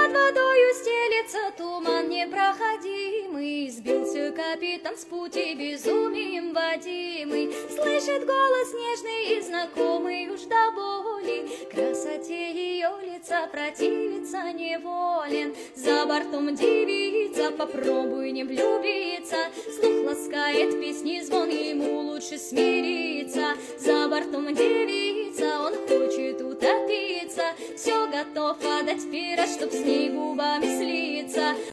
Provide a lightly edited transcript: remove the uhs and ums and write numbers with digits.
Над водою стелется туман непроходимый, сбился капитан с пути безумием водимый. Слышит голос нежный и знакомый уж до боли, красоте ее лица противиться неволен. За бортом девица, попробуй не влюбиться, слух ласкает песни звон, ему лучше смириться. За бортом девица, он хочет утопиться, все готов отдать вперед, чтоб с ней губами слиться.